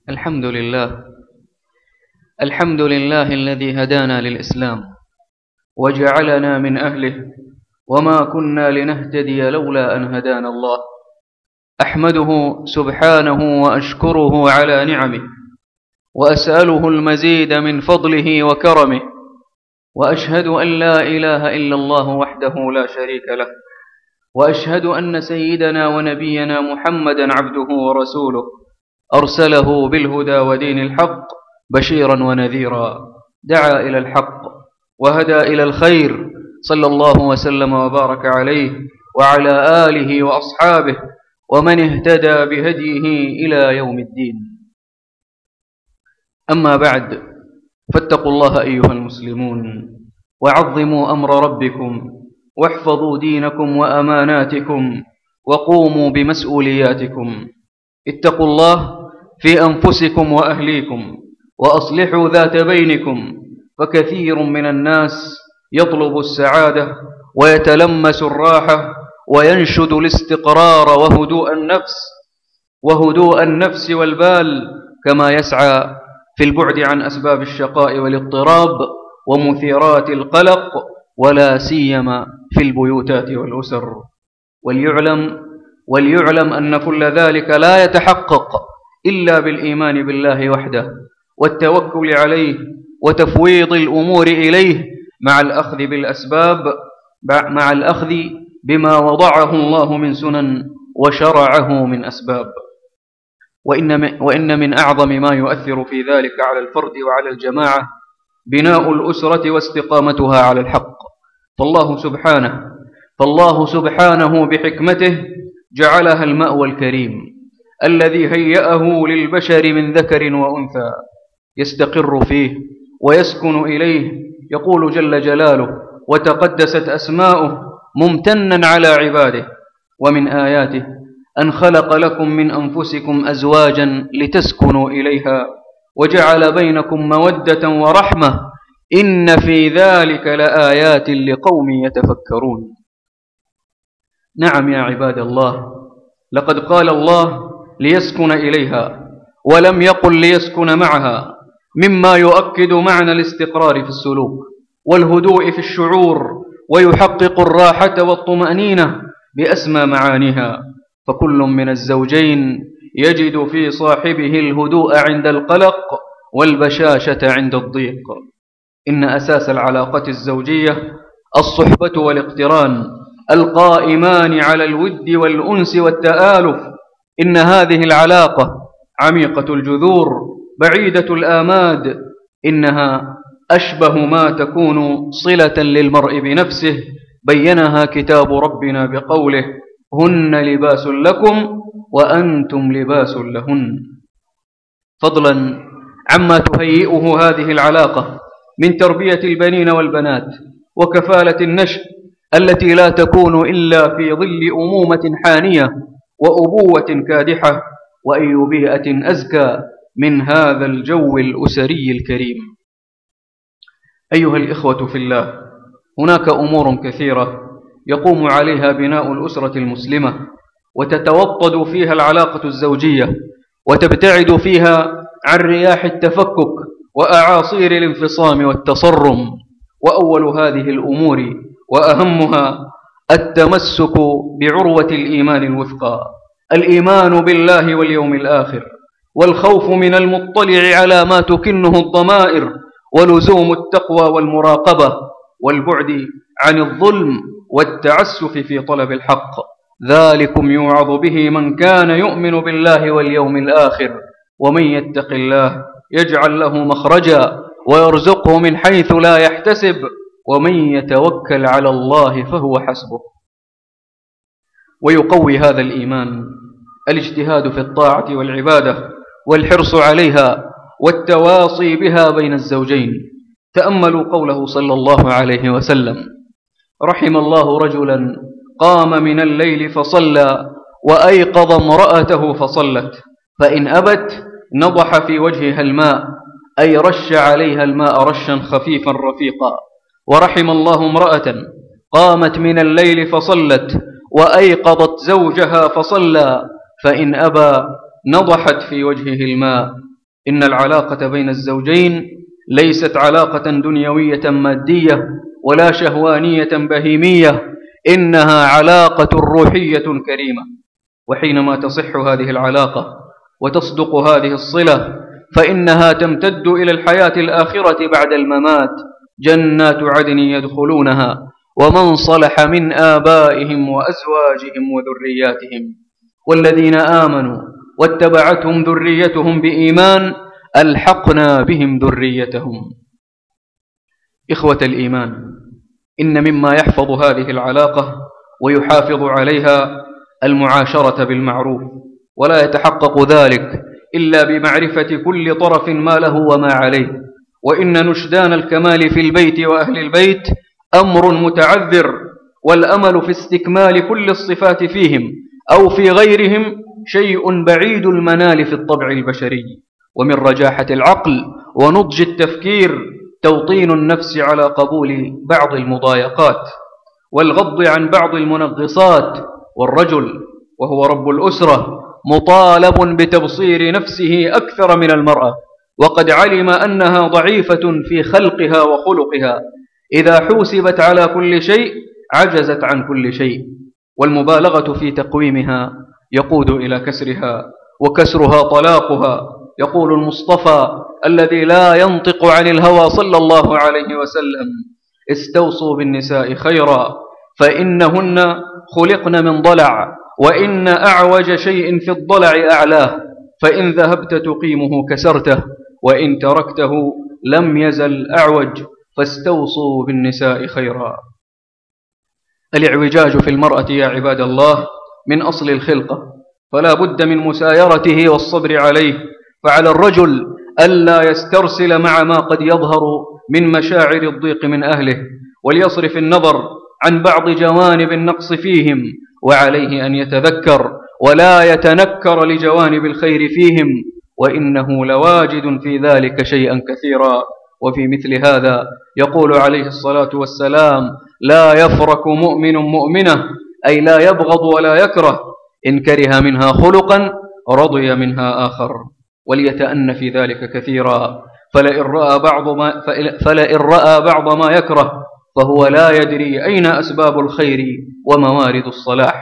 الحمد لله. الحمد لله الذي هدانا للإسلام وجعلنا من أهله، وما كنا لنهتدي لولا أن هدانا الله. أحمده سبحانه وأشكره على نعمه، وأسأله المزيد من فضله وكرمه، وأشهد أن لا إله إلا الله وحده لا شريك له، وأشهد أن سيدنا ونبينا محمدا عبده ورسوله، أرسله بالهدى ودين الحق بشيرا ونذيرا، دعا إلى الحق وهدى إلى الخير، صلى الله وسلم وبارك عليه وعلى آله وأصحابه ومن اهتدى بهديه إلى يوم الدين. أما بعد، فاتقوا الله أيها المسلمون، وعظموا أمر ربكم، واحفظوا دينكم وأماناتكم، وقوموا بمسؤولياتكم. اتقوا الله في أنفسكم وأهليكم، وأصلحوا ذات بينكم، فكثير من الناس يطلب السعادة ويتلمس الراحة وينشد الاستقرار وهدوء النفس والبال، كما يسعى في البعد عن أسباب الشقاء والاضطراب ومثيرات القلق، ولا سيما في البيوتات والأسر. وليعلم أن كل ذلك لا يتحقق إلا بالإيمان بالله وحده، والتوكل عليه، وتفويض الأمور إليه، مع الأخذ بالأسباب، مع الأخذ بما وضعه الله من سنن وشرعه من أسباب. وإن من أعظم ما يؤثر في ذلك على الفرد وعلى الجماعة بناء الأسرة واستقامتها على الحق. فالله سبحانه بحكمته جعلها المأوى الكريم الذي هيأه للبشر من ذكر وأنثى يستقر فيه ويسكن إليه. يقول جل جلاله وتقدست أسماؤه ممتنا على عباده: ومن آياته أن خلق لكم من أنفسكم أزواجا لتسكنوا إليها وجعل بينكم مودة ورحمة إن في ذلك لآيات لقوم يتفكرون. نعم يا عباد الله، لقد قال الله ليسكن إليها، ولم يقل ليسكن معها، مما يؤكد معنى الاستقرار في السلوك والهدوء في الشعور، ويحقق الراحة والطمأنينة بأسمى معانيها. فكل من الزوجين يجد في صاحبه الهدوء عند القلق والبشاشة عند الضيق. إن أساس العلاقة الزوجية الصحبة والاقتران القائمان على الود والأنس والتآلف. إن هذه العلاقة عميقة الجذور بعيدة الآماد، إنها أشبه ما تكون صلة للمرء بنفسه، بينها كتاب ربنا بقوله: هن لباس لكم وأنتم لباس لهن. فضلا عما تهيئه هذه العلاقة من تربية البنين والبنات وكفالة النشء التي لا تكون إلا في ظل أمومة حانية وأبوة كادحة، وأي بيئة أزكى من هذا الجو الأسري الكريم. أيها الإخوة في الله، هناك أمور كثيرة يقوم عليها بناء الأسرة المسلمة، وتتوطد فيها العلاقة الزوجية، وتبتعد فيها عن رياح التفكك وأعاصير الانفصام والتصرم. وأول هذه الأمور وأهمها التمسك بعروة الإيمان الوثقى، الإيمان بالله واليوم الآخر، والخوف من المطلع على ما تكنه الضمائر، ولزوم التقوى والمراقبة، والبعد عن الظلم والتعسف في طلب الحق. ذلكم يوعظ به من كان يؤمن بالله واليوم الآخر، ومن يتق الله يجعل له مخرجا ويرزقه من حيث لا يحتسب، ومن يتوكل على الله فهو حسبه. ويقوي هذا الإيمان الاجتهاد في الطاعة والعبادة، والحرص عليها، والتواصي بها بين الزوجين. تأملوا قوله صلى الله عليه وسلم: رحم الله رجلا قام من الليل فصلى وأيقظ امرأته فصلت، فإن أبت نضح في وجهها الماء، أي رش عليها الماء رشا خفيفا رفيقا. ورحم الله امرأة قامت من الليل فصلت وأيقظت زوجها فصلى، فإن أبى نضحت في وجهه الماء، إن العلاقة بين الزوجين ليست علاقة دنيوية مادية ولا شهوانية بهيمية، إنها علاقة روحية كريمة. وحينما تصح هذه العلاقة وتصدق هذه الصلة فإنها تمتد إلى الحياة الآخرة بعد الممات، جنات عدن يدخلونها ومن صلح من آبائهم وأزواجهم وذرياتهم، والذين آمنوا واتبعتهم ذريتهم بإيمان ألحقنا بهم ذريتهم. إخوة الإيمان، إن مما يحفظ هذه العلاقة ويحافظ عليها المعاشرة بالمعروف، ولا يتحقق ذلك إلا بمعرفة كل طرف ما له وما عليه. وإن نشدان الكمال في البيت وأهل البيت أمر متعذر، والأمل في استكمال كل الصفات فيهم أو في غيرهم شيء بعيد المنال في الطبع البشري. ومن رجاحة العقل ونضج التفكير توطين النفس على قبول بعض المضايقات والغض عن بعض المنغصات، والرجل وهو رب الأسرة مطالب بتبصير نفسه أكثر من المرأة، وقد علم أنها ضعيفة في خلقها وخلقها، إذا حوسبت على كل شيء عجزت عن كل شيء، والمبالغة في تقويمها يقود إلى كسرها، وكسرها طلاقها. يقول المصطفى الذي لا ينطق عن الهوى صلى الله عليه وسلم: استوصوا بالنساء خيرا فإنهن خلقن من ضلع، وإن أعوج شيء في الضلع أعلاه، فإن ذهبت تقيمه كسرته، وإن تركته لم يزل أعوج، فاستوصوا بالنساء خيرا. الاعوجاج في المرأة يا عباد الله من أصل الخلقة، فلا بد من مسايرته والصبر عليه. فعلى الرجل ألا يسترسل مع ما قد يظهر من مشاعر الضيق من أهله، وليصرف النظر عن بعض جوانب النقص فيهم، وعليه أن يتذكر ولا يتنكر لجوانب الخير فيهم، وإنه لواجد في ذلك شيئا كثيرا. وفي مثل هذا يقول عليه الصلاة والسلام: لا يفرك مؤمن مؤمنة، أي لا يبغض ولا يكره، إن كره منها خلقا رضي منها آخر، وليتأن في ذلك كثيرا، فلئن رأى بعض ما يكره فهو لا يدري أين أسباب الخير وموارد الصلاح.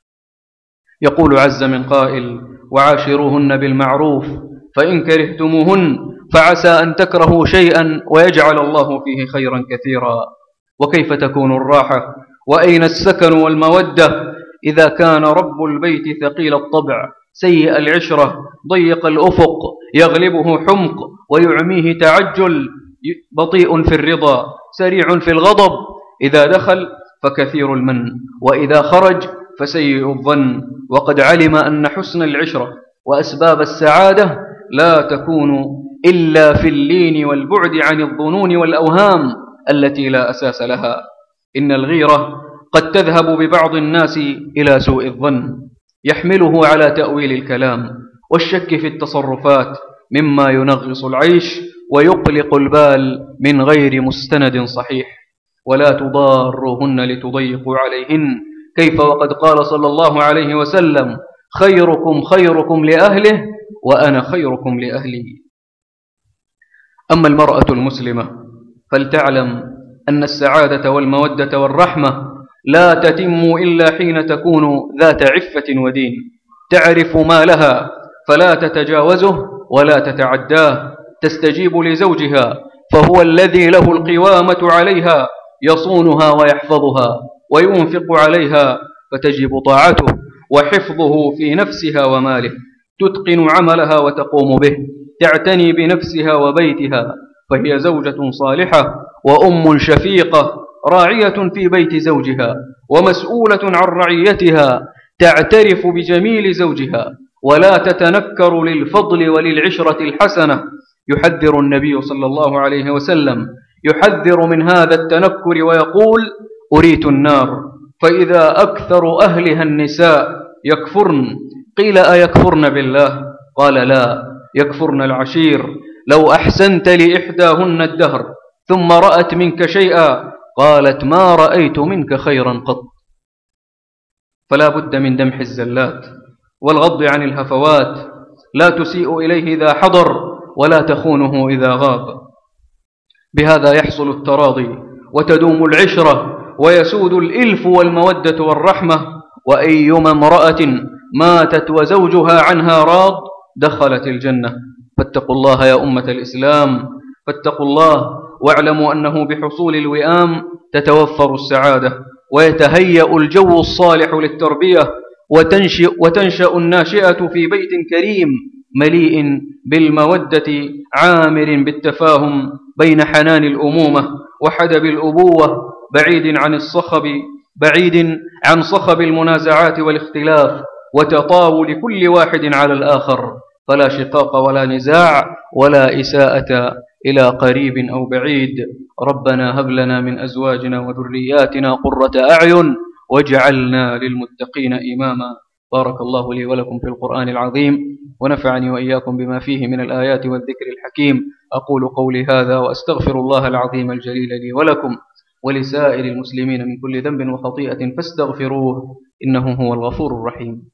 يقول عز من قائل: وعاشروهن بالمعروف فإن كرهتموهن فعسى أن تكرهوا شيئا ويجعل الله فيه خيرا كثيرا. وكيف تكون الراحة وأين السكن والمودة إذا كان رب البيت ثقيل الطبع سيء العشرة ضيق الأفق يغلبه حمق ويعميه تعجل، بطيء في الرضا سريع في الغضب، إذا دخل فكثير المن، وإذا خرج فسيء الظن. وقد علم أن حسن العشرة وأسباب السعادة لا تكون إلا في اللين والبعد عن الظنون والأوهام التي لا أساس لها. إن الغيرة قد تذهب ببعض الناس إلى سوء الظن، يحمله على تأويل الكلام والشك في التصرفات، مما ينغص العيش ويقلق البال من غير مستند صحيح. ولا تضاروهن لتضيقوا عليهن، كيف وقد قال صلى الله عليه وسلم: خيركم خيركم لأهله وأنا خيركم لأهلي. أما المرأة المسلمة فلتعلم أن السعادة والمودة والرحمة لا تتم إلا حين تكون ذات عفة ودين، تعرف ما لها فلا تتجاوزه ولا تتعداه، تستجيب لزوجها فهو الذي له القوامة عليها، يصونها ويحفظها وينفق عليها، فتجب طاعته وحفظه في نفسها وماله، تتقن عملها وتقوم به، تعتني بنفسها وبيتها، فهي زوجة صالحة وأم شفيقة راعية في بيت زوجها ومسؤولة عن رعيتها، تعترف بجميل زوجها ولا تتنكر للفضل وللعشرة الحسنة. يحذر النبي صلى الله عليه وسلم يحذر من هذا التنكر ويقول: أريت النار فإذا أكثر أهلها النساء يكفرن. قيل: أيكفرن بالله؟ قال: لا، يكفرن العشير. لو أحسنت لإحداهن الدهر ثم رأت منك شيئا قالت: ما رأيت منك خيرا قط. فلا بد من دمح الزلات والغض عن الهفوات، لا تسيء إليه إذا حضر ولا تخونه إذا غاب. بهذا يحصل التراضي وتدوم العشرة ويسود الإلف والمودة والرحمة. وأيما امرأة ماتت وزوجها عنها راض دخلت الجنة. فاتقوا الله يا أمة الإسلام، فاتقوا الله واعلموا أنه بحصول الوئام تتوفر السعادة ويتهيأ الجو الصالح للتربية، وتنشأ الناشئة في بيت كريم مليء بالمودة عامر بالتفاهم بين حنان الأمومة وحدب الأبوة، بعيد عن صخب المنازعات والاختلاف وتطاول كل واحد على الآخر، فلا شقاق ولا نزاع ولا إساءة إلى قريب أو بعيد. ربنا هب لنا من أزواجنا وذرياتنا قرة أعين واجعلنا للمتقين إماما. بارك الله لي ولكم في القرآن العظيم، ونفعني وإياكم بما فيه من الآيات والذكر الحكيم. أقول قولي هذا وأستغفر الله العظيم الجليل لي ولكم ولسائر المسلمين من كل ذنب وخطيئة فاستغفروه إنه هو الغفور الرحيم.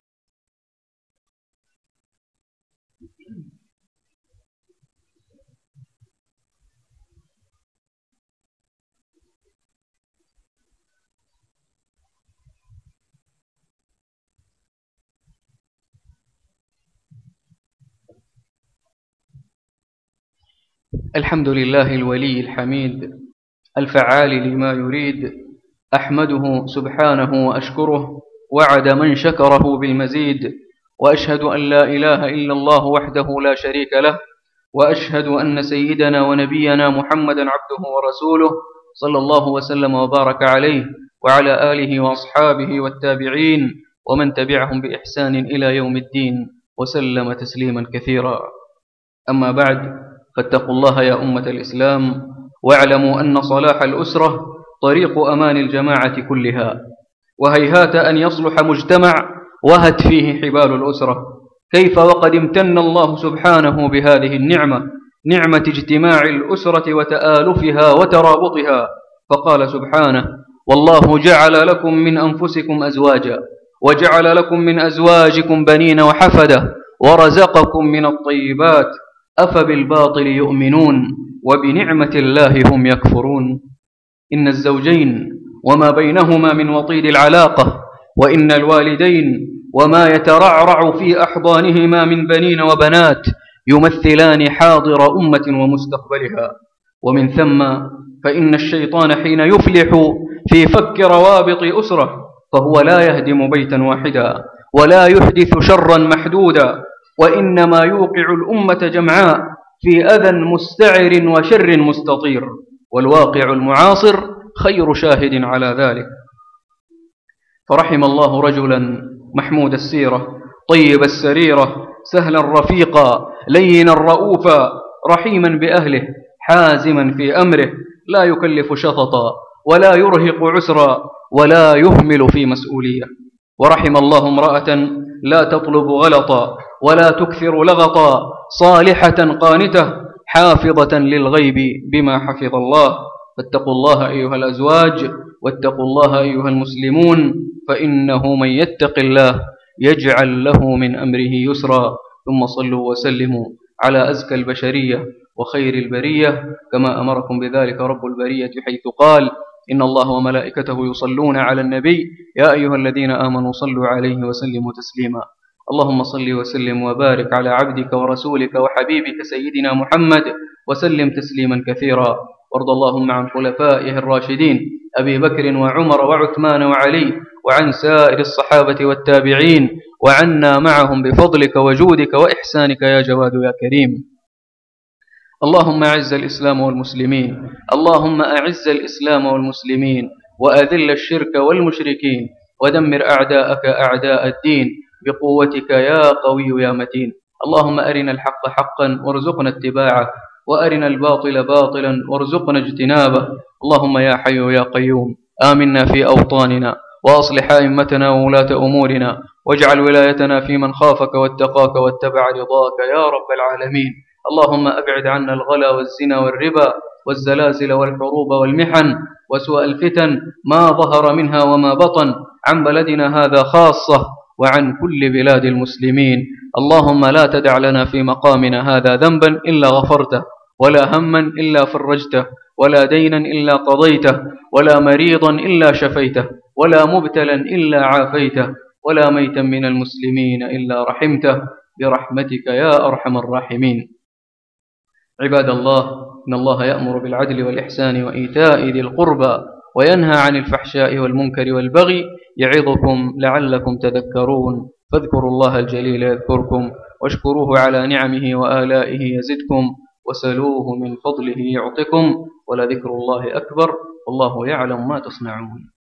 الحمد لله الولي الحميد الفعال لما يريد، أحمده سبحانه وأشكره وعد من شكره بالمزيد، وأشهد أن لا إله إلا الله وحده لا شريك له، وأشهد أن سيدنا ونبينا محمدا عبده ورسوله صلى الله وسلم وبارك عليه وعلى آله وأصحابه والتابعين ومن تبعهم بإحسان إلى يوم الدين وسلم تسليما كثيرا. أما بعد، فاتقوا الله يا أمة الإسلام، واعلموا أن صلاح الأسرة طريق أمان الجماعة كلها، وهيهات أن يصلح مجتمع وهت فيه حبال الأسرة. كيف وقد امتن الله سبحانه بهذه النعمة، نعمة اجتماع الأسرة وتآلفها وترابطها، فقال سبحانه: والله جعل لكم من أنفسكم أزواجا وجعل لكم من أزواجكم بنين وحفدة ورزقكم من الطيبات أفبالباطل يؤمنون وبنعمة الله هم يكفرون. إن الزوجين وما بينهما من وطيد العلاقة، وإن الوالدين وما يترعرع في أحضانهما من بنين وبنات يمثلان حاضر أمة ومستقبلها. ومن ثم فإن الشيطان حين يفلح في فك روابط أسرة فهو لا يهدم بيتا واحدا ولا يحدث شرا محدودا، وإنما يوقع الأمة جمعاء في أذى مستعر وشر مستطير، والواقع المعاصر خير شاهد على ذلك. فرحم الله رجلا محمود السيرة طيب السريرة سهلا رفيقا لينا رؤوفا رحيما بأهله حازما في أمره لا يكلف شططا ولا يرهق عسرا ولا يهمل في مسؤولية. ورحم الله امرأة لا تطلب غلطا ولا تكثر لغطا صالحة قانتة حافظة للغيب بما حفظ الله. فاتقوا الله أيها الأزواج، واتقوا الله أيها المسلمون، فإنه من يتق الله يجعل له من أمره يسرا. ثم صلوا وسلموا على أزكى البشرية وخير البرية كما أمركم بذلك رب البرية، حيث قال: إن الله وملائكته يصلون على النبي يا أيها الذين آمنوا صلوا عليه وسلموا تسليما. اللهم صل وسلم وبارك على عبدك ورسولك وحبيبك سيدنا محمد وسلم تسليما كثيرا. وارض اللهم عن خلفائه الراشدين أبي بكر وعمر وعثمان وعلي، وعن سائر الصحابة والتابعين، وعنا معهم بفضلك وجودك وإحسانك يا جواد يا كريم. اللهم أعز الإسلام والمسلمين، اللهم أعز الإسلام والمسلمين، وأذل الشرك والمشركين، ودمر أعداءك أعداء الدين بقوتك يا قوي يا متين. اللهم أرنا الحق حقا وارزقنا اتباعه، وأرنا الباطل باطلا وارزقنا اجتنابه. اللهم يا حي يا قيوم آمنا في أوطاننا، وأصلح أئمتنا وولاة أمورنا، واجعل ولايتنا في من خافك واتقاك واتبع رضاك يا رب العالمين. اللهم أبعد عنا الغلا والزنا والربا والزلازل والحروب والمحن وسوء الفتن ما ظهر منها وما بطن عن بلدنا هذا خاصة وعن كل بلاد المسلمين. اللهم لا تدع لنا في مقامنا هذا ذنبا إلا غفرته، ولا هما إلا فرجته، ولا دينا إلا قضيته، ولا مريضا إلا شفيته، ولا مبتلا إلا عافيته، ولا ميتا من المسلمين إلا رحمته برحمتك يا أرحم الراحمين. عباد الله، إن الله يأمر بالعدل والإحسان وإيتاء ذي القربى وينهى عن الفحشاء والمنكر والبغي يعظكم لعلكم تذكرون. فاذكروا الله الجليل يذكركم، واشكروه على نعمه وآلائه يزدكم، وسلوه من فضله يعطكم، ولذكر الله أكبر، والله يعلم ما تصنعون.